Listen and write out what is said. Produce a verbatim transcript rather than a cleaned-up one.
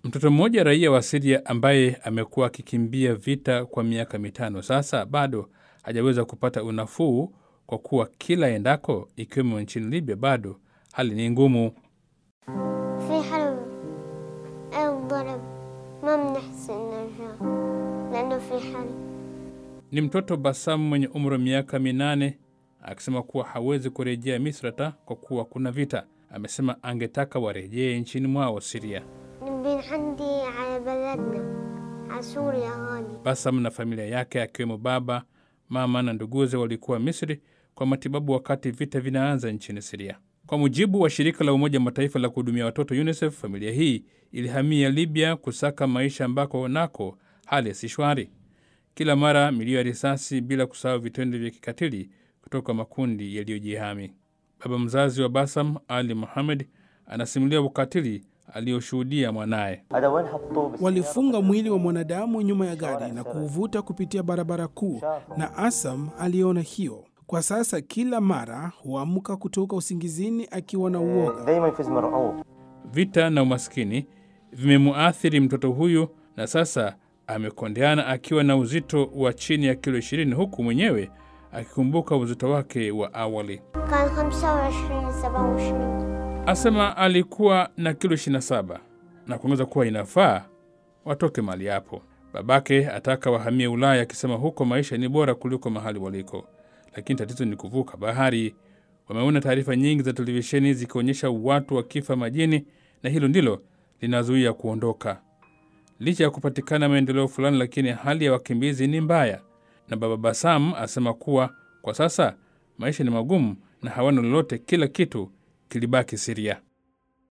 Mtoto mmoja raia wa Syria ambaye amekuwa akikimbia vita kwa miaka mitano sasa bado hajaweza kupata unafuu kwa kuwa kila endako ikiwemo nchini Libya bado hali ni ngumu. Ni mtoto Bassam mwenye umri wa miaka minane akisema kuwa hawezi kurejea Misrata kwa kuwa kuna vita. Amesema angetaka warejee nchini mwao Syria. Bassam na familia yake akiwemo baba, mama na nduguze walikuwa Misri kwa matibabu wakati vita vinaanza nchini Syria. Kwa mujibu wa shirika la Umoja Mataifa la kuhudumia watoto UNICEF, familia hii ilihamia Libya kusaka maisha ambako nako hali si shwari. Kila mara milio ya risasi bila kusahau vitendo vya kikatili kutoka makundi yaliyojihami. Baba mzazi wa Bassam, Ali Mohamed, anasimulia ukatili aliyoshuhudia mwanae. Walifunga mwili wa mwanadamu nyuma ya gari na kuuvuta kupitia barabara kuu, na Asam aliona hiyo. Kwa sasa kila mara huamka kutoka usingizini akiwa na uoga. Vita na umaskini vimemuathiri mtoto huyu na sasa amekondeana akiwa na uzito wa chini ya kilo ishirini huku mwenyewe akikumbuka uzito wake wa awali. Asema alikuwa na kilo ishirini na saba na kuongeza kuwa inafaa watoke mali hapo. Babake ataka wahamie Ulaya akisema huko maisha ni bora kuliko mahali waliko. Lakini tatizo ni kuvuka bahari. Wameona taarifa nyingi za televisheni zikionyesha watu wakifa majini na hilo ndilo linazuia kuondoka. Licha ya kupatikana maendeleo fulani, lakini hali ya wakimbizi ni mbaya. Na baba Bassam asema kuwa kwa sasa maisha ni magumu na hawana lolote, kila kitu kilibaki Syria.